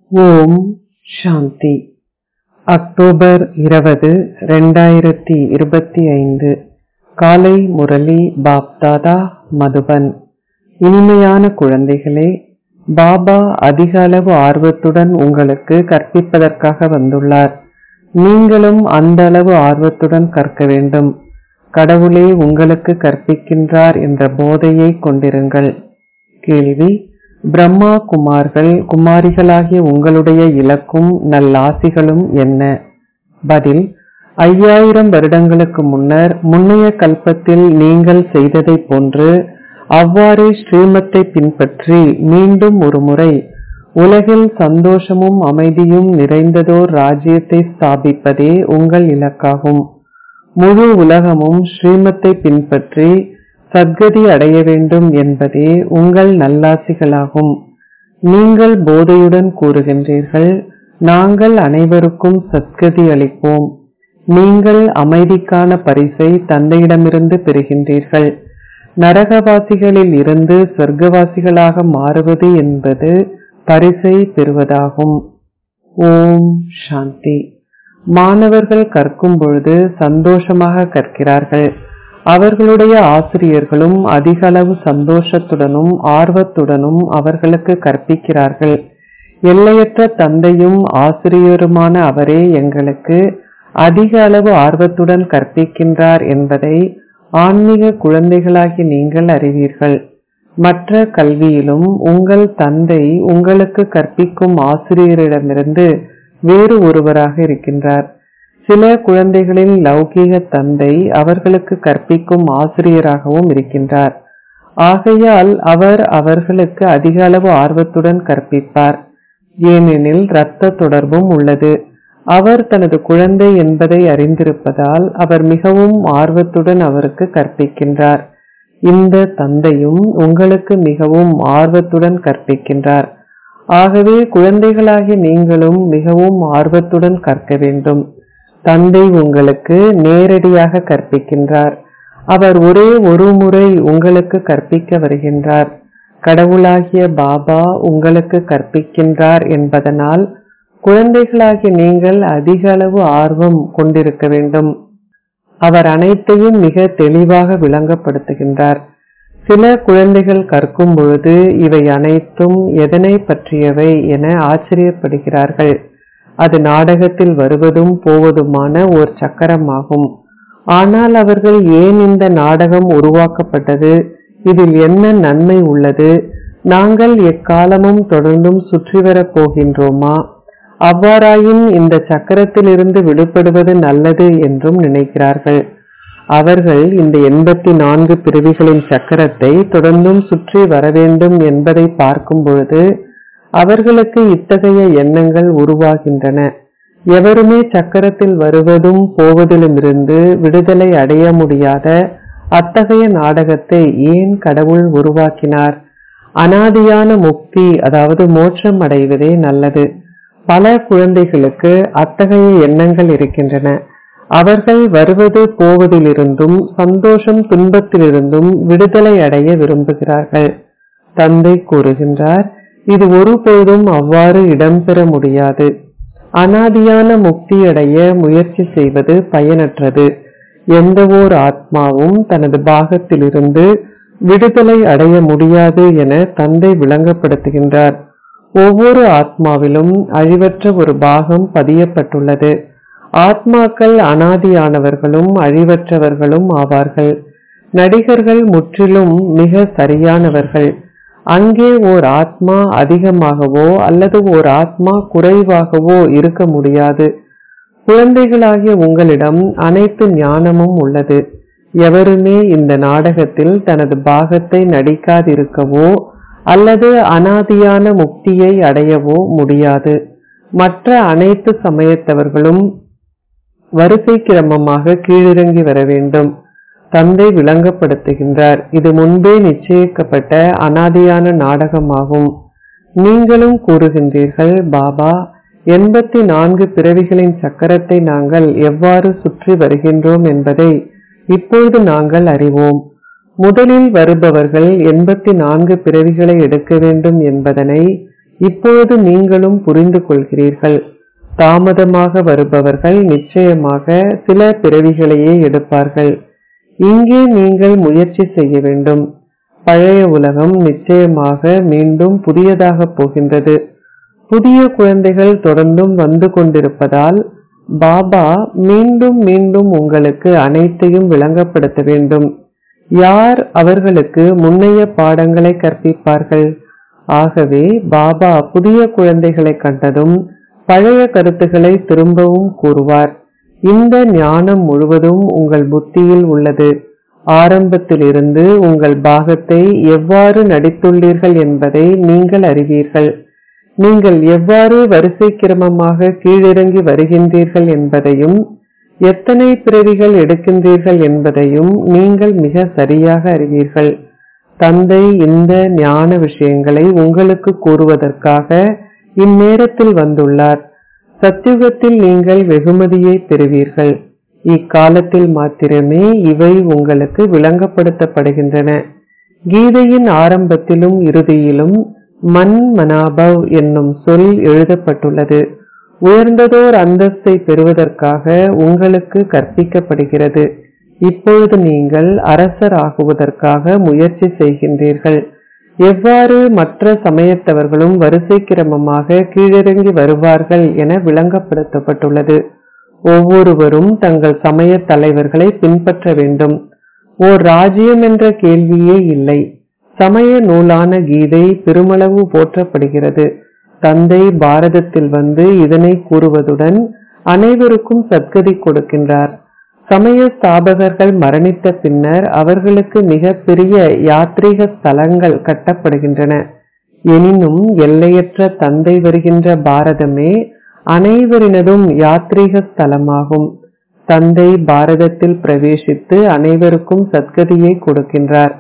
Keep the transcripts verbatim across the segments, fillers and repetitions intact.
ஓம் சாந்தி. October இருபது, இரண்டாயிரத்தி இருபத்தி ஐந்து. காலை முரளி பாப்தாதா, மதுபன். இனிமையான குழந்தைகளே, பாபா அதிக அளவு ஆர்வத்துடன் உங்களுக்கு கற்பிப்பதற்காக வந்துள்ளார். நீங்களும் அந்த அளவு ஆர்வத்துடன் கற்க வேண்டும். கடவுளே உங்களுக்கு கற்பிக்கின்றார் என்ற போதையை கொண்டிருங்கள். கேள்வி: பிரம்மா குமார்கள் குமாரிகளாகிய உங்களுடைய இலக்கும் நல்லாசிகளும் என்ன? பதில்: ஐயாயிரம் வருடங்களுக்கு முன்னர் முன்னைய கல்பத்தில் நீங்கள் செய்ததை போன்று அவ்வாறே ஸ்ரீமத்தை பின்பற்றி மீண்டும் ஒரு முறை உலகில் சந்தோஷமும் அமைதியும் நிறைந்ததோர் ராஜ்யத்தை ஸ்தாபிப்பதே உங்கள் இலக்காகும். முழு உலகமும் ஸ்ரீமத்தை பின்பற்றி சத்கதி அடைய வேண்டும் என்பதே உங்கள் நல்லாசிகளாகும். நீங்கள் போதையுடன் கூறுகின்றீர்கள், நாங்கள் அனைவருக்கும் சத்கதி அளிப்போம். நீங்கள் அமைதிக்கான பரிசை தந்தையிடமிருந்து பெறுகின்றீர்கள். நரகவாசிகளில் இருந்து சொர்க்கவாசிகளாக மாறுவது என்பது பரிசை பெறுவதாகும். ஓம் சாந்தி. மாணவர்கள் கற்கும் பொழுது சந்தோஷமாக கற்கிறார்கள். அவர்களுடைய ஆசிரியர்களும் அதிக அளவு சந்தோஷத்துடனும் ஆர்வத்துடனும் அவர்களுக்கு கற்பிக்கிறார்கள். எல்லையற்ற தந்தையும் ஆசிரியருமான அவரே எங்களுக்கு அதிக அளவு ஆர்வத்துடன் கற்பிக்கின்றார் என்பதை ஆன்மீக குழந்தைகளாகி நீங்கள் அறிவீர்கள். மற்ற கல்வியிலும் உங்கள் தந்தை உங்களுக்கு கற்பிக்கும் ஆசிரியரிடமிருந்து வேறு ஒருவராக இருக்கின்றார். சில குழந்தைகளின் லௌகீக தந்தை அவர்களுக்கு கற்பிக்கும் ஆசிரியராகவும் இருக்கின்றார். ஆகையால் அவர் அவர்களுக்கு அதிக அளவு ஆர்வத்துடன் கற்பிப்பார். ஏனெனில் இரத்த தொடர்பும் உள்ளது. அவர் தனது குழந்தை என்பதை அறிந்திருப்பதால் அவர் மிகவும் ஆர்வத்துடன் அவருக்கு கற்பிக்கின்றார். இந்த தந்தையும் உங்களுக்கு மிகவும் ஆர்வத்துடன் கற்பிக்கின்றார். ஆகவே குழந்தைகளாகிய நீங்களும் மிகவும் ஆர்வத்துடன் கற்க வேண்டும். தந்தை உங்களுக்கு நேரடியாக கற்பிக்கின்றார். அவர் ஒரே ஒரு முறை உங்களுக்கு கற்பிக்க வருகின்றார். கடவுளாகிய பாபா உங்களுக்கு கற்பிக்கின்றார் என்பதனால் குழந்தைகளாகிய நீங்கள் அதிக அளவு ஆர்வம் கொண்டிருக்க வேண்டும். அவர் அனைத்தையும் மிக தெளிவாக விளங்கப்படுத்துகின்றார். சில குழந்தைகள் கற்கும் பொழுது இவை அனைத்தும் எதனை பற்றியவை என ஆச்சரியப்படுகிறார்கள். அது நாடகத்தில் வருவதும் போவதுமான ஓர் சக்கரமாகும். ஆனால் அவர்கள் ஏன் இந்த நாடகம் உருவாக்கப்பட்டது, இதில் என்ன நன்மை உள்ளது, நாங்கள் எக்காலமும் தொடர்ந்தும் சுற்றி வரப் போகின்றோமா, அவ்வாறாயின் இந்த சக்கரத்தில் இருந்து விடுபடுவது நல்லது என்றும் நினைக்கிறார்கள். அவர்கள் இந்த எண்பத்தி நான்கு பிறவிகளின் சக்கரத்தை தொடர்ந்தும் சுற்றி வர வேண்டும் என்பதை பார்க்கும் பொழுது அவர்களுக்கு இத்தகைய எண்ணங்கள் உருவாகின்றன. எவருமே சக்கரத்தில் வருவதும் போவதிலுமிருந்து விடுதலை அடைய முடியாத அத்தகைய நாடகத்தை ஏன் கடவுள் உருவாக்கினார்? அனாதியான முக்தி, அதாவது மோட்சம் அடைவதே நல்லது. பல குழந்தைகளுக்கு அத்தகைய எண்ணங்கள் இருக்கின்றன. அவர்கள் வருவது போவதிலிருந்தும் சந்தோஷம் துன்பத்திலிருந்தும் விடுதலை அடைய விரும்புகிறார்கள். தந்தை கூறுகின்றார், இது ஒருபோதும் அவ்வாறு இடம்பெற முடியாது. அனாதியான முக்தியடைய முயற்சி செய்வது பயனற்றது. எந்த ஓர் ஆத்மாவும் தனது பாகத்திலிருந்து விடுதலை அடைய முடியாது என தந்தை விளங்கப்படுத்துகின்றார். ஒவ்வொரு ஆத்மாவிலும் அழிவற்ற ஒரு பாகம் பதியப்பட்டுள்ளது. ஆத்மாக்கள் அனாதியானவர்களும் அழிவற்றவர்களும் ஆவார்கள். நடிகர்கள் முற்றிலும் மிக சரியானவர்கள். அங்கே ஓர் ஆத்மா அதிகமாகவோ அல்லது ஓர் ஆத்மா குறைவாகவோ இருக்க முடியாது. குழந்தைகளாகிய உங்களிடம் அனைத்து ஞானமும் உள்ளது. எவருமே இந்த நாடகத்தில் தனது பாகத்தை நடிக்காதிருக்கவோ அல்லது அனாதியான முக்தியை அடையவோ முடியாது. மற்ற அனைத்து சமயத்தவர்களும் வரிசை கிரமமாக கீழிறங்கி வர வேண்டும். தந்தை விளங்கப்படுத்துகின்றார், இது முன்பே நிச்சயிக்கப்பட்ட அனாதியான நாடகமாகும். நீங்களும் கூறுகின்றீர்கள், பாபா, எண்பத்தி நான்கு பிறவிகளின் சக்கரத்தை நாங்கள் எவ்வாறு சுற்றி வருகின்றோம் என்பதை இப்பொழுது நாங்கள் அறிவோம். முதலில் வருபவர்கள் எண்பத்தி நான்கு பிறவிகளை எடுக்க வேண்டும் என்பதனை இப்போது நீங்களும் புரிந்து கொள்கிறீர்கள். தாமதமாக வருபவர்கள் நிச்சயமாக சில பிறவிகளையே எடுப்பார்கள். இங்கே நீங்கள் முயற்சி செய்ய வேண்டும். பழைய உலகம் நிச்சயமாக மீண்டும் புதியதாக போகின்றது. புதிய குழந்தைகள் தொடர்ந்தும் வந்து கொண்டிருப்பதால் பாபா மீண்டும் மீண்டும் உங்களுக்கு அனைத்தையும் விளங்கப்படுத்த வேண்டும். யார் அவர்களுக்கு முன்னைய பாடங்களை கற்பிப்பார்கள்? ஆகவே பாபா புதிய குழந்தைகளை கண்டதும் பழைய கருத்துக்களை திரும்பவும் கூறுவார். இந்த ஞானம் முழுவதும் உங்கள் புத்தியில் உள்ளது. ஆரம்பத்திலிருந்து உங்கள் பாகத்தை எவ்வாறு நடித்துள்ளீர்கள் என்பதை நீங்கள் அறிவீர்கள். நீங்கள் எவ்வாறு வரிசை கிரமமாக கீழிறங்கி வருகின்றீர்கள் என்பதையும் எத்தனை பிறவிகள் எடுக்கின்றீர்கள் என்பதையும் நீங்கள் மிக சரியாக அறிவீர்கள். தந்தை இந்த ஞான விஷயங்களை உங்களுக்கு கூறுவதற்காக இந்நேரத்தில் வந்துள்ளார். சத்யுகத்தில் நீங்கள் வெகுமதியை பெறுவீர்கள். இக்காலத்தில் மாத்திரமே இவை உங்களுக்கு விளங்கப்படுத்தப்படுகின்றன. கீதையின் ஆரம்பத்திலும் இறுதியிலும் மன் மனாபவ் என்னும் சொல் எழுதப்பட்டுள்ளது. உயர்ந்ததோர் அந்தஸ்தை பெறுவதற்காக உங்களுக்கு கற்பிக்கப்படுகிறது. இப்பொழுது நீங்கள் அரசர் ஆகுவதற்காக முயற்சி செய்கின்றீர்கள். எவ்வாறு மற்ற சமயத்தவர்களும் வரிசை கிரமமாக கீழிறங்கி வருவார்கள் என விளங்கப்படுத்தப்பட்டுள்ளது. ஒவ்வொருவரும் தங்கள் சமய தலைவர்களை பின்பற்ற வேண்டும். ஓர் ராஜ்யம் என்ற கேள்வியே இல்லை. சமய நூலான கீதை பெருமளவு போற்றப்படுகிறது. தந்தை பாரதத்தில் வந்து இதனை கூறுவதுடன் அனைவருக்கும் சத்கதி கொடுக்கின்றார். சமய ஸ்தாபகர்கள் மரணித்த பின்னர் அவர்களுக்கு மிக பெரிய யாத்ரீக ஸ்தலங்கள் கட்டப்படுகின்றன. எனினும் எல்லையற்ற தந்தை வருகின்ற பாரதமே அனைவரினதும் யாத்ரீக ஸ்தலமாகும். தந்தை பாரதத்தில் பிரவேசித்து அனைவருக்கும் சத்கதியை கொடுக்கின்றார்.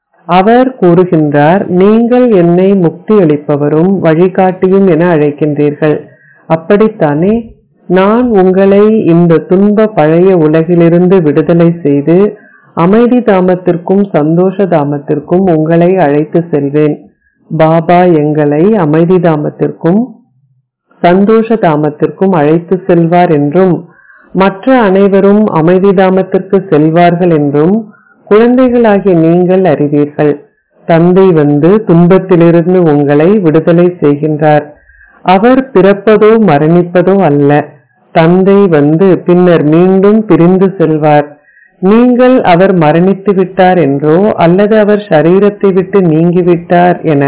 அவர் கூறுகின்றார், நீங்கள் என்னை முக்தி அளிப்பவரும் வழிகாட்டியும் என அழைக்கின்றீர்கள். அப்படித்தானே? நான் உங்களை இந்த துன்ப பழைய உலகிலிருந்து விடுதலை செய்து அமைதி தாமத்திற்கும் சந்தோஷ தாமத்திற்கும் உங்களை அழைத்து செல்வேன். பாபா எங்களை அமைதி தாமத்திற்கும் சந்தோஷ தாமத்திற்கும் அழைத்து செல்வார் என்றும் மற்ற அனைவரும் அமைதி தாமத்திற்கு செல்வார்கள் என்றும் குழந்தைகளாகிய நீங்கள் அறிவீர்கள். தந்தை வந்து துன்பத்திலிருந்து உங்களை விடுதலை செய்கின்றார். அவர் பிறப்பதோ மரணிப்பதோ அல்ல. தந்தை வந்து பின்னர் மீண்டும் பிரிந்து செல்வார். நீங்கள் அவர் மரணித்து விட்டார் என்றோ அல்லது அவர் சரீரத்தை விட்டு நீங்கிவிட்டார் என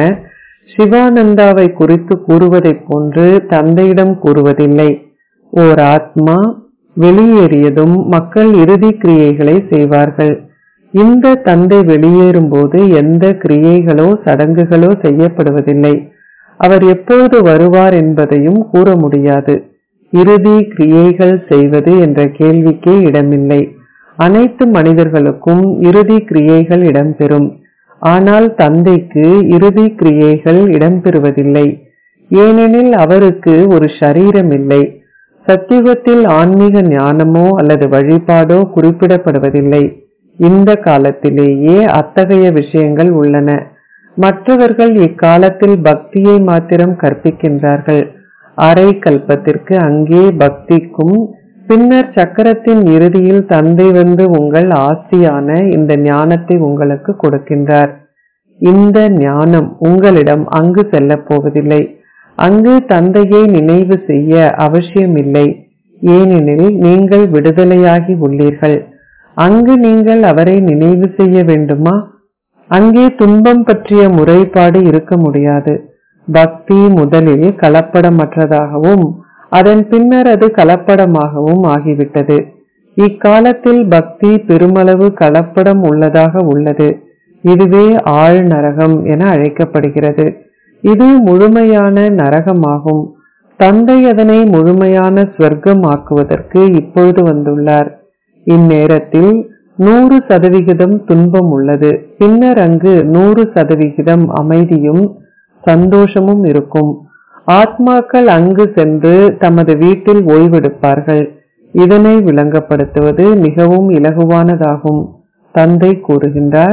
சிவானந்தாவை குறித்து கூறுவதைப் போன்று தந்தையிடம் கூறுவதில்லை. ஓர் ஆத்மா வெளியேறியதும் மக்கள் இறுதி கிரியைகளை செய்வார்கள். இந்த தந்தை வெளியேறும் போது எந்த கிரியைகளோ சடங்குகளோ செய்யப்படுவதில்லை. அவர் எப்போது வருவார் என்பதையும் கூற முடியாது. இறுதி கிரியைகள் செய்வது என்ற கேள்விக்கே இடமில்லை. அனைத்து மனிதர்களுக்கும் இறுதி கிரியைகள் இடம்பெறும். ஆனால் தந்தைக்கு இறுதி கிரியைகள் இடம்பெறுவதில்லை. ஏனெனில் அவருக்கு ஒரு ஷரீரம் இல்லை. சத்தியுகத்தில் ஆன்மீக ஞானமோ அல்லது வழிபாடோ குறிப்பிடப்படுவதில்லை. இந்த காலத்திலேயே அத்தகைய விஷயங்கள் உள்ளன. மற்றவர்கள் இக்காலத்தில் பக்தியை மாத்திரம் கற்பிக்கின்றார்கள். அரை கல்பத்திற்கு அங்கே பக்திக்கும் பின்னர் சக்கரத்தின் இறுதியில் தந்தை வந்து உங்கள் ஆஸ்தியான இந்த ஞானத்தை உங்களுக்கு கொடுக்கின்றார். இந்த ஞானம் உங்களிடம் அங்கு செல்ல போவதில்லை. அங்கு தந்தையை நினைவு செய்ய அவசியமில்லை. ஏனெனில் நீங்கள் விடுதலையாகி உள்ளீர்கள். அங்கு நீங்கள் அவரை நினைவு செய்ய வேண்டுமா? அங்கே துன்பம் பற்றிய முறைப்பாடு இருக்க முடியாது. பக்தி முதலில் கலப்படமற்றதாகவும் அதன் பின்னர் அது கலப்படமாகவும் ஆகிவிட்டது. இக்காலத்தில் பக்தி பெருமளவு கலப்படம் உள்ளதாக உள்ளது. இதுவே ஆழ் நரகம் என அழைக்கப்படுகிறது. இது முழுமையான நரகமாகும். தந்தை அதனை முழுமையான ஸ்வர்க்கம் ஆக்குவதற்கு இப்பொழுது வந்துள்ளார். இந்நேரத்தில் நூறு சதவிகிதம் துன்பம் உள்ளது. பின்னர் அங்கு நூறு சதவிகிதம் அமைதியும் சந்தோஷமும் இருக்கும். ஆத்மாக்கள் அங்கு சென்று தமது வீட்டில் ஓய்வெடுப்பார்கள். இதனை விளங்கப்படுத்துவது மிகவும் இலகுவானதாகும். தந்தை கூறுகின்றார்,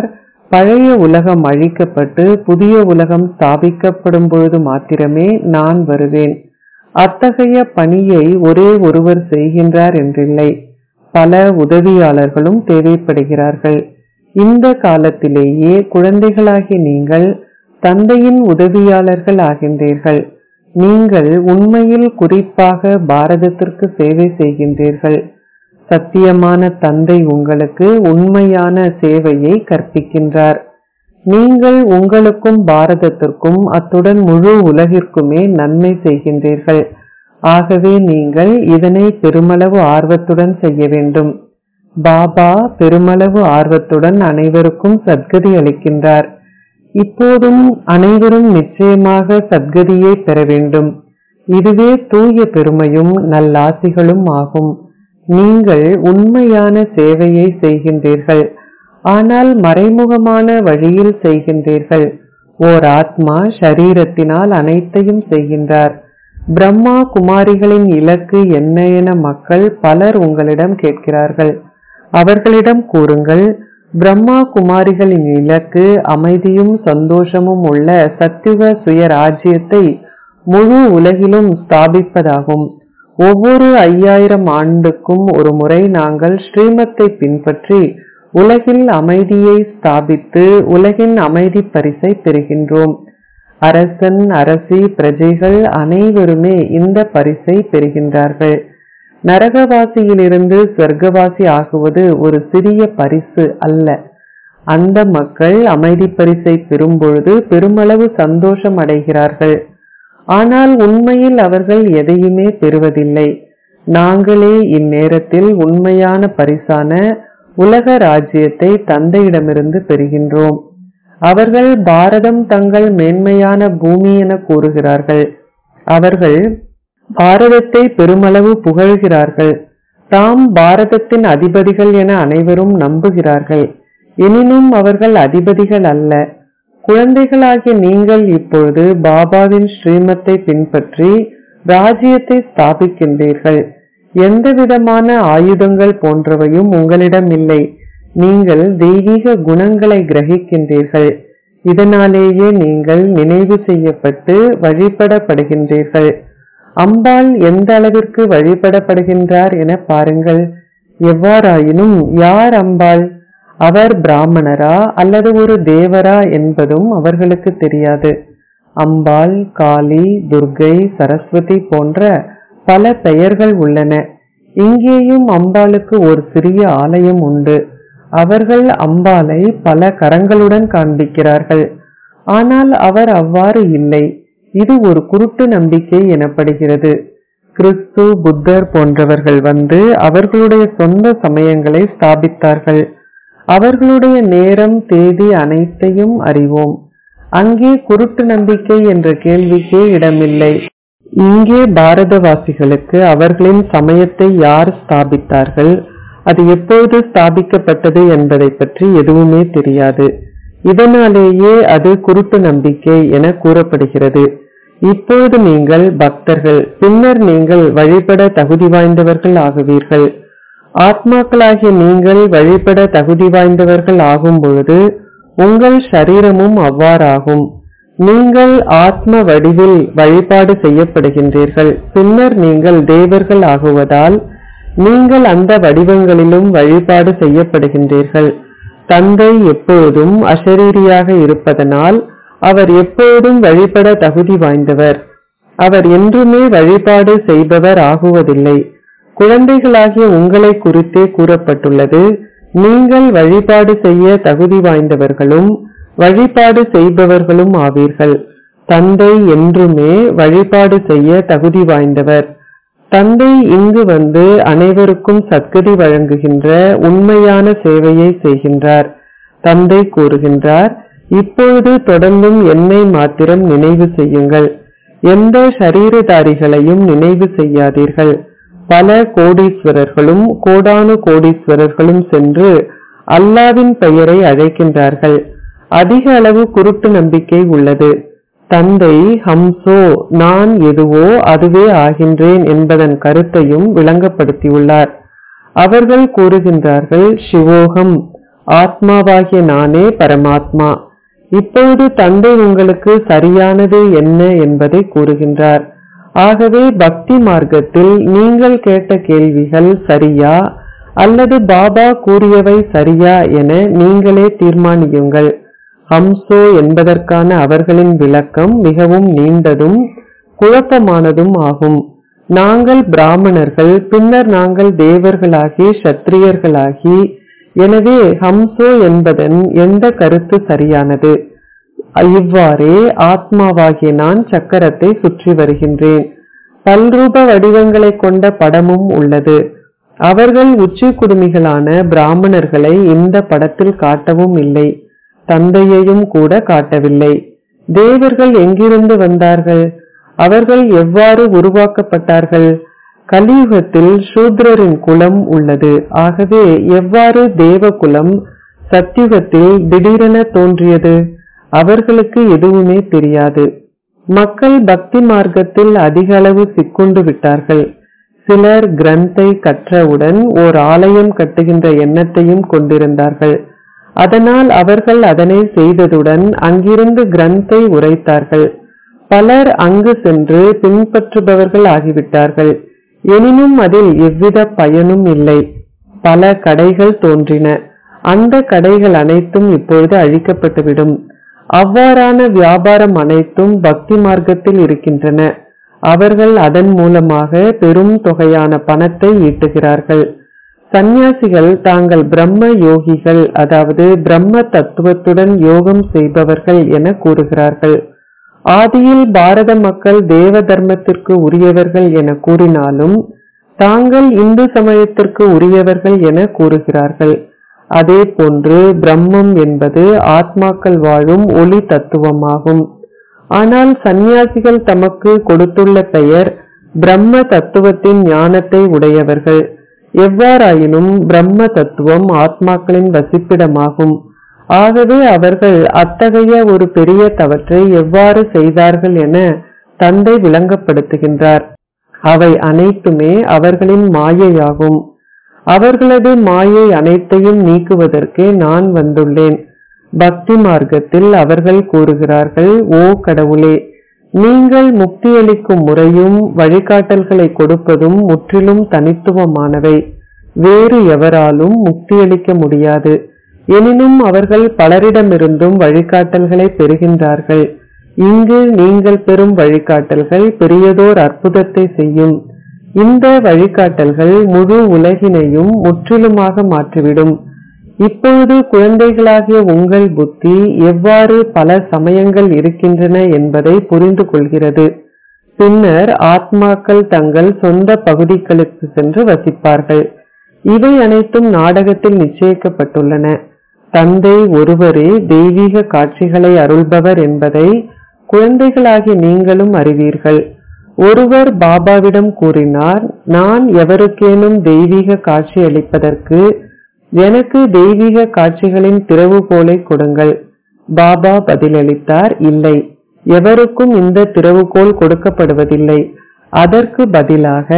பழைய உலகம் அழிக்கப்பட்டு புதிய உலகம் ஸ்தாபிக்கப்படும் பொழுது மாத்திரமே நான் வருவேன். அத்தகைய பணியை ஒரே ஒருவர் செய்கின்றார் என்றில்லை, பல உதவியாளர்களும் தேவைப்படுகிறார்கள். இந்த காலத்திலேயே குழந்தைகளாகிய நீங்கள் தந்தையின் உதவியாளர்கள் ஆகின்றீர்கள். நீங்கள் உண்மையில் குறிப்பாக பாரதத்திற்கு சேவை செய்கின்றீர்கள். சத்தியமான தந்தை உங்களுக்கு உண்மையான சேவையை கற்பிக்கின்றார். நீங்கள் உங்களுக்கும் பாரதத்திற்கும் அத்துடன் முழு உலகிற்குமே நன்மை செய்கின்றீர்கள். ஆகவே நீங்கள் இதனை பெருமளவு ஆர்வத்துடன் செய்ய வேண்டும். பாபா பெருமளவு ஆர்வத்துடன் அனைவருக்கும் சத்கதி அளிக்கின்றார். இப்போதும் அனைவரும் நிச்சயமாக சத்கதியை பெற வேண்டும். இதுவே தூய பெருமையும் நல்லாசிகளும் ஆகும். நீங்கள் உண்மையான சேவையை செய்கின்றீர்கள், ஆனால் மறைமுகமான வழியில் செய்கின்றீர்கள். ஓர் ஆத்மா ஷரீரத்தினால் அனைத்தையும் செய்கின்றார். பிரம்மா குமாரிகளின் இலக்கு என்ன என மக்கள் பலர் உங்களிடம் கேட்கிறார்கள். அவர்களிடம் கூறுங்கள், பிரம்மா குமாரிகளின் இலக்கு அமைதியும் சந்தோஷமும் உள்ள சத்தியுக சுயராஜ்யத்தை முழு உலகிலும் ஸ்தாபிப்பதாகும். ஒவ்வொரு ஐயாயிரம் ஆண்டுக்கும் ஒரு முறை நாங்கள் ஸ்ரீமத்தை பின்பற்றி உலகில் அமைதியை ஸ்தாபித்து உலகின் அமைதி பரிசை பெறுகின்றோம். அரசன், அரசி, பிரஜைகள் அனைவருமே இந்த பரிசை பெறுகின்றார்கள். நரகவாசியிலிருந்து சொர்க்கவாசி ஆகுவது ஒரு சிறிய பரிசு அல்ல. அந்த மக்கள் அமைதி பரிசை பெறும்பொழுது பெருமளவு சந்தோஷம் அடைகிறார்கள். ஆனால் உண்மையில் அவர்கள் எதையுமே பெறுவதில்லை. நாங்களே இந்நேரத்தில் உண்மையான பரிசான உலக ராஜ்யத்தை தந்தையிடமிருந்து பெறுகின்றோம். அவர்கள் பாரதம் தங்கள் மேன்மையான பூமி என கூறுகிறார்கள். அவர்கள் பாரதத்தை பெருமளவு புகழ்கிறார்கள். தாம் பாரதத்தின் அதிபதிகள் என அனைவரும் நம்புகிறார்கள். எனினும் அவர்கள் அதிபதிகள் அல்ல. குழந்தைகளாகிய நீங்கள் இப்பொழுது பாபாவின் ஸ்ரீமத்தை பின்பற்றி ராஜ்யத்தை ஸ்தாபிக்கின்றீர்கள். எந்த விதமான ஆயுதங்கள் போன்றவையும் உங்களிடம் இல்லை. நீங்கள் தெய்வீக குணங்களை கிரகிக்கின்றீர்கள். இதனாலேயே நீங்கள் நினைவு செய்யப்பட்டு வழிபடப்படுகின்றீர்கள். அம்பாள் எந்த அளவிற்கு வழிபடப்படுகின்றார் என பாருங்கள். எவ்வாறாயினும் யார் அம்பாள்? அவர் பிராமணரா அல்லது ஒரு தேவரா என்பதும் அவர்களுக்கு தெரியாது. அம்பாள், காளி, துர்கை, சரஸ்வதி போன்ற பல பெயர்கள் உள்ளன. இங்கேயும் அம்பாளுக்கு ஒரு சிறிய ஆலயம் உண்டு. அவர்கள் அம்பாளை பல கரங்களுடன் காண்பிக்கிறார்கள். ஆனால் அவர் அவ்வாறு இல்லை. இது ஒரு குருட்டு நம்பிக்கை எனப்படுகிறது. கிறிஸ்து, புத்தர் போன்றவர்கள் வந்து அவர்களுடைய சொந்த சமயங்களை ஸ்தாபித்தார்கள். அவர்களுடைய நேரம், தேதி அனைத்தையும் அறிவோம். அங்கே குருட்டு நம்பிக்கை என்ற கேள்விக்கே இடமில்லை. இங்கே பாரதவாசிகளுக்கு அவர்களின் சமயத்தை யார் ஸ்தாபித்தார்கள், அது எப்போது ஸ்தாபிக்கப்பட்டது என்பதை பற்றி எதுவுமே தெரியாது. இதனாலேயே அது குருட்டு நம்பிக்கை என கூறப்படுகிறது. இப்போது நீங்கள் பக்தர்கள், பின்னர் நீங்கள் வழிபட தகுதி வாய்ந்தவர்கள் ஆகுவீர்கள். ஆத்மாக்களாகிய நீங்கள் வழிபட தகுதி வாய்ந்தவர்கள் ஆகும் பொழுது உங்கள் ஷரீரமும் அவ்வாறாகும். நீங்கள் ஆத்ம வடிவில் வழிபாடு செய்யப்படுகின்றீர்கள். பின்னர் நீங்கள் தேவர்கள் ஆகுவதால் நீங்கள் அந்த வடிவங்களிலும் வழிபாடு செய்யப்படுகின்றீர்கள். தந்தை எப்பொழுதும் அஷரீரியாக இருப்பதனால் அவர் எப்பொழுதும் வழிபட தகுதி வாய்ந்தவர். அவர் என்றுமே வழிபாடு செய்பவர் ஆகுவதில்லை. குழந்தைகளாகிய உங்களை குறித்தே கூறப்பட்டுள்ளது. நீங்கள் வழிபாடு செய்ய தகுதி வாய்ந்தவர்களும் வழிபாடு செய்பவர்களும் ஆவீர்கள். தந்தை என்றுமே வழிபாடு செய்ய தகுதி வாய்ந்தவர். தந்தை இங்கு வந்து அனைவருக்கும் சத்கதி வழங்குகின்ற உண்மையான சேவையை செய்கின்றார். தந்தை கூறுகின்றார், இப்பொழுது தொடர்ந்தும் என்னை மாத்திரம் நினைவு செய்யுங்கள். எந்த ஷரீரதாரிகளையும் நினைவு செய்யாதீர்கள். பல கோடீஸ்வரர்களும் கோடானு கோடீஸ்வரர்களும் சென்று அல்லாவின் பெயரை அழைக்கின்றார்கள். அதிக அளவு குருட்டு நம்பிக்கை உள்ளது. தந்தை ஹம்சோ, நான் எதுவோ அதுவே ஆகின்றேன் என்பதன் கருத்தையும் விளங்கப்படுத்தியுள்ளார். அவர்கள் கூறுகின்றார்கள், சிவோகம், ஆத்மாவாகிய நானே பரமாத்மா. இப்பொழுது தந்தை உங்களுக்கு சரியானது என்ன என்பதை கூறுகின்றார். ஆகவே பக்தி மார்க்கத்தில் நீங்கள் கேட்ட கேள்விகள் சரியா அல்லது பாபா கூறியவை சரியா என நீங்களே தீர்மானியுங்கள். ஹம்சோ என்பதற்கான அவர்களின் விளக்கம் மிகவும் நீண்டதும் குழப்பமானதும் ஆகும். நாங்கள் பிராமணர்கள், பின்னர் நாங்கள் தேவர்களாகி சத்திரியர்களாகி, எனவே ஹம்சோ என்பதன் எந்த கருத்து சரியானது? இவ்வாறே ஆத்மாவாகிய நான் சக்கரத்தை சுற்றி வருகின்றேன். பல்ரூப வடிவங்களை கொண்ட படமும் உள்ளது. அவர்கள் உச்சி குடுமிகளான பிராமணர்களை இந்த படத்தில் காட்டவும் இல்லை, தந்தையையும் கூட காட்டவில்லை. தேவர்கள் எங்கிருந்து வந்தார்கள்? அவர்கள் எவ்வாறு உருவாக்கப்பட்டார்கள்? கலியுகத்தில் சூத்ரரின் குலம் உள்ளது. ஆகவே எவ்வாறு தேவ குலம் சத்யுகத்தில் திடீரென தோன்றியது? அவர்களுக்கு எதுவுமே தெரியாது. மக்கள் பக்தி மார்க்கத்தில் அதிக அளவு சிக்குண்டு விட்டார்கள். சிலர் கிரந்தை கற்றவுடன் ஓர் ஆலயம் கட்டுகின்ற எண்ணத்தையும் கொண்டிருந்தார்கள். அதனால் அவர்கள் அதனை செய்ததுடன் அங்கிருந்து கிரந்தை உரைத்தார்கள். பலர் அங்கு சென்று பின்பற்றுபவர்கள் ஆகிவிட்டார்கள். எனினும் அதில் எவ்வித பயனும் இல்லை. பல கடைகள் தோன்றின. அந்த கடைகள் அனைத்தும் இப்பொழுது அழிக்கப்பட்டுவிடும். அவ்வாறான வியாபாரம் அனைத்தும் பக்தி மார்க்கத்தில் இருக்கின்றன. அவர்கள் அதன் மூலமாக பெரும் தொகையான பணத்தை ஈட்டுகிறார்கள். சந்நியாசிகள் தாங்கள் பிரம்ம யோகிகள், அதாவது பிரம்ம தத்துவத்துடன் யோகம் செய்பவர்கள் என கூறுகிறார்கள். ஆதியில் பாரத மக்கள் தேவ தர்மத்திற்கு உரியவர்கள் என கூறினாலும் தாங்கள் இந்து சமயத்திற்கு உரியவர்கள் என கூறுகிறார்கள். அதே போன்று பிரம்மம் என்பது ஆத்மாக்கள் வாழும் ஒளி தத்துவமாகும். ஆனால் சந்நியாசிகள் தமக்கு கொடுத்துள்ள பெயர் பிரம்ம தத்துவத்தின் ஞானத்தை உடையவர்கள். எவ்வாறாயினும் பிரம்ம தத்துவம் ஆத்மாக்களின் வசிப்பிடமாகும். ஆகவே அவர்கள் அத்தகைய ஒரு பெரிய தவற்றை எவ்வாறு செய்தார்கள் என தந்தை விளங்கப்படுத்துகின்றார். அவை அனைத்துமே அவர்களின் மாயையாகும். அவர்களது மாயை அனைத்தையும் நீக்குவதற்கே நான் வந்துள்ளேன். பக்தி மார்க்கத்தில் அவர்கள் கூறுகிறார்கள், ஓ கடவுளே, நீங்கள் முக்தியளிக்கும் முறையும் வழிகாட்டல்களை கொடுப்பதும் முற்றிலும் தனித்துவமானவை. வேறு எவராலும் முக்தியளிக்க முடியாது. எனினும் அவர்கள் பலரிடமிருந்தும் வழிகாட்டல்களை பெறுகின்றார்கள். இங்கு நீங்கள் பெறும் வழிகாட்டல்கள் பெரியதோர் அற்புதத்தை செய்யும். இந்த வழிகாட்டல்கள் முழு உலகினையும் முற்றிலுமாக மாற்றிவிடும். இப்பொழுது குழந்தைகளாகிய உங்கள் புத்தி எவ்வாறு பல சமயங்கள் இருக்கின்றன என்பதை புரிந்து கொள்கிறது. பின்னர் ஆத்மாக்கள் தங்கள் சொந்த பகுதிகளுக்கு சென்று வசிப்பார்கள். இவை அனைத்தும் நாடகத்தில் நிச்சயிக்கப்பட்டுள்ளன. தந்தை ஒருவரே தெய்வீக காட்சிகளை அருள்பவர் என்பதை குழந்தைகளாகிய நீங்களும் அறிவீர்கள். ஒருவர் பாபாவிடம் கூறினார், நான் எவருக்கேனும் தெய்வீக காட்சி அளிப்பதற்கு எனக்கு தெய்வீக காட்சிகளின் திறவுகோலை கொடுங்கள். பாபா பதிலளித்தார், இல்லை, எவருக்கும் இந்த திறவுகோல் கொடுக்கப்படுவதில்லை. அதற்கு பதிலாக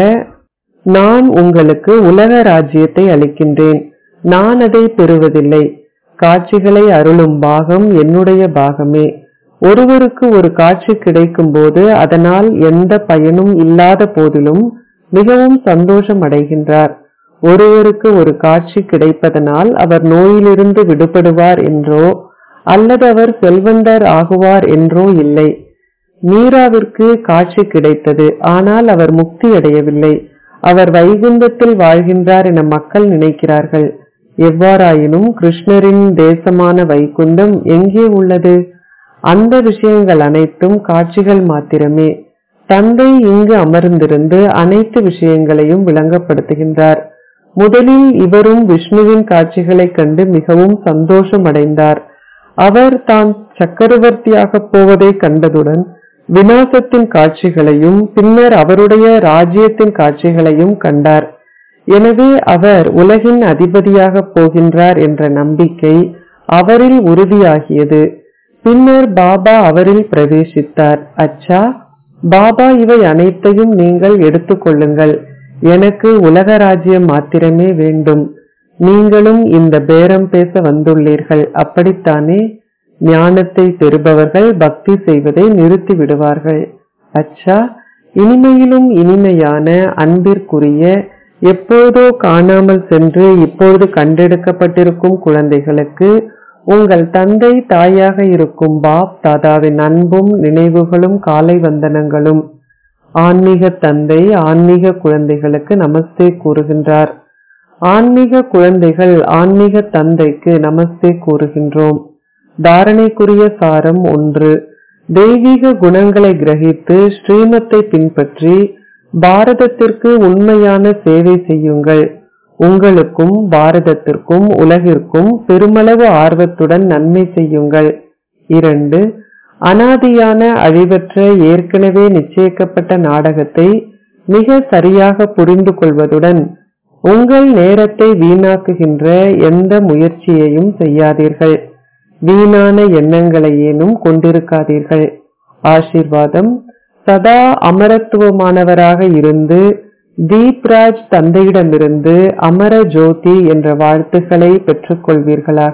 நான் உங்களுக்கு உலக ராஜ்யத்தை அளிக்கின்றேன். நான் அதை பெறுவதில்லை. காட்சிகளை அருளும் பாகம் என்னுடைய பாகமே. ஒருவருக்கு ஒரு காட்சி கிடைக்கும் போது அதனால் எந்த பயனும் இல்லாத போதிலும் மிகவும் சந்தோஷம் அடைகின்றார். ஒருவருக்கு ஒரு காட்சி கிடைப்பதனால் அவர் நோயிலிருந்து விடுபடுவார் என்றோ அல்லது அவர் செல்வந்தர் ஆகுவார் என்றோ இல்லை. மீராவிற்கு காட்சி கிடைத்தது, ஆனால் அவர் முக்தி அடையவில்லை. அவர் வைகுந்தத்தில் வாழ்கின்றார் என மக்கள் நினைக்கிறார்கள். எவ்வாறாயினும் கிருஷ்ணரின் தேசமான வைகுந்தம் எங்கே உள்ளது? அந்த விஷயங்கள் அனைத்தும் காட்சிகள் மாத்திரமே. தந்தை இங்கு அமர்ந்திருந்து அனைத்து விஷயங்களையும் விளங்கப்படுத்துகின்றார். முதலில் இவரும் விஷ்ணுவின் காட்சிகளை கண்டு மிகவும் சந்தோஷம் அடைந்தார். அவர் தான் சக்கரவர்த்தியாக போவதை கண்டதுடன் விநாசத்தின் காட்சிகளையும் பின்னர் அவருடைய ராஜ்யத்தின் காட்சிகளையும் கண்டார். எனவே அவர் உலகின் அதிபதியாக போகின்றார் என்ற நம்பிக்கை அவரில் உறுதியாகியது. பின்னர் பாபா அவரில் பிரவேசித்தார். அச்சா, பாபா, இவை அனைத்தையும் நீங்கள் எடுத்துக்கொள்ளுங்கள். எனக்கு உலக ராஜ்யம் மாத்திரமே வேண்டும். நீங்களும் இந்த பேரம் பேச வந்துள்ளீர்கள், அப்படித்தானே? ஞானத்தை பெறுபவர்கள் பக்தி செய்வதை நிறுத்தி விடுவார்கள். அச்சா, இனிமையிலும் இனிமையான அன்பிற்குரிய எப்போதோ காணாமல் சென்று இப்பொழுது கண்டெடுக்கப்பட்டிருக்கும் குழந்தைகளுக்கு உங்கள் தந்தை தாயாக இருக்கும் பாப் தாதாவின் அன்பும் நினைவுகளும் காலை வந்தனங்களும். ஆன்மீக தந்தை ஆன்மீக குழந்தைகளுக்கு நமஸ்தே கூறுகின்றார். ஆன்மீக குழந்தைகள் ஆன்மீக தந்தைக்கு நமஸ்தே கூறுகின்றோம். தாரணைக்குரிய சாரம் ஒன்று. தெய்வீக குணங்களை கிரகித்து ஸ்ரீமத்தை பின்பற்றி பாரதத்திற்கு உண்மையான சேவை செய்யுங்கள். உங்களுக்கும் பாரதத்திற்கும் உலகிற்கும் பெருமளவு ஆர்வத்துடன் நன்மை செய்யுங்கள். இரண்டு. அனாதியான அழிவற்ற ஏற்கனவே நிச்சயிக்கப்பட்ட நாடகத்தை மிக சரியாக புரிந்து கொள்வதுடன் உங்கள் நேரத்தை வீணாக்குகின்ற எந்த முயற்சியையும் செய்யாதீர்கள். வீணான எண்ணங்களை ஏனும் கொண்டிருக்காதீர்கள். ஆசீர்வாதம். சதா அமரத்துவமானவராக இருந்து தீப்ராஜ் தந்தையிடமிருந்து அமர ஜோதி என்ற வாழ்த்துக்களை பெற்றுக் கொள்வீர்களாக.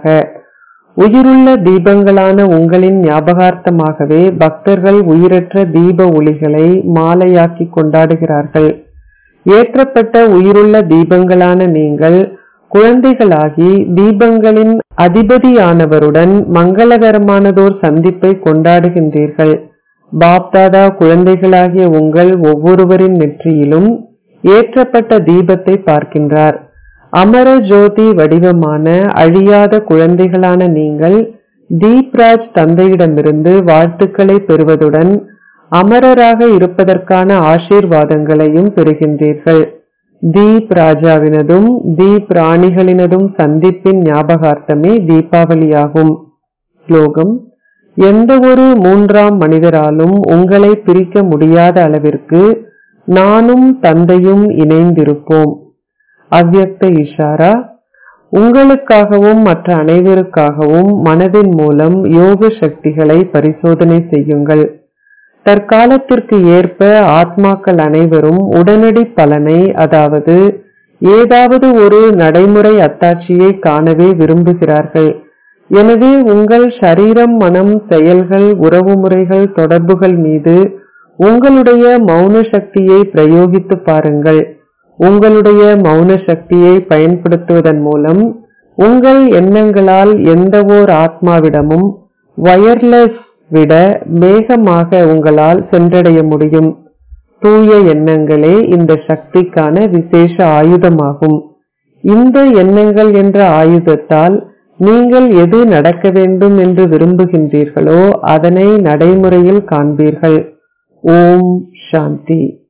உயிருள்ள தீபங்களான உங்களின் ஞாபகார்த்தமாகவே பக்தர்கள் உயிரற்ற தீப ஒளிகளை மாலையாக்கி கொண்டாடுகிறார்கள். ஏற்றப்பட்ட உயிருள்ள தீபங்களான நீங்கள் குழந்தைகளாகி தீபங்களின் அதிபதியானவருடன் மங்களகரமானதோர் சந்திப்பை கொண்டாடுகின்றீர்கள். பாப்தாதா குழந்தைகளாகிய உங்கள் ஒவ்வொருவரின் நெற்றியிலும் ஏற்றப்பட்ட தீபத்தை பார்க்கின்றார். அமர ஜோதி வடிவமான அழியாத குழந்தைகளான நீங்கள் தீப்ராஜ் தந்தையிடமிருந்து வாழ்த்துக்களை பெறுவதுடன் அமரராக இருப்பதற்கான ஆசீர்வாதங்களையும் பெறுகின்றீர்கள். தீப் ராஜாவினதும் தீப் ராணிகளினதும் சந்திப்பின் ஞாபகார்த்தமே தீபாவளியாகும். ஸ்லோகம். எந்த ஒரு மூன்றாம் மனிதராலும் உங்களை பிரிக்க முடியாத அளவிற்கு நானும் தந்தையும் இணைந்திருப்போம். அவ்யக்த இஷாரா. உங்களுக்காகவும் மற்ற அனைவருக்காகவும் மனதின் மூலம் யோக சக்திகளை பரிசோதனை செய்யுங்கள். தற்காலத்திற்கு ஏற்ப ஆத்மாக்கள் அனைவரும் உடனடி பலனை, அதாவது ஏதாவது ஒரு நடைமுறை அத்தாட்சியை காணவே விரும்புகிறார்கள். எனவே உங்கள் சரீரம், மனம், செயல்கள், உறவுமுறைகள், தொடர்புகள் மீது உங்களுடைய மௌன சக்தியை பிரயோகித்து பாருங்கள். உங்களுடைய மௌன சக்தியை பயன்படுத்துவதன் மூலம் உங்கள் எண்ணங்களால் எந்த ஓர் ஆத்மாவிடமும் வயர்லெஸ் விட வேகமாக உங்களால் சென்றடைய முடியும். தூய எண்ணங்களே இந்த சக்திக்கான விசேஷ ஆயுதமாகும். இந்த எண்ணங்கள் என்ற ஆயுதத்தால் நீங்கள் எது நடக்க வேண்டும் என்று விரும்புகின்றீர்களோ அதனை நடைமுறையில் காண்பீர்கள். ஓம் சாந்தி.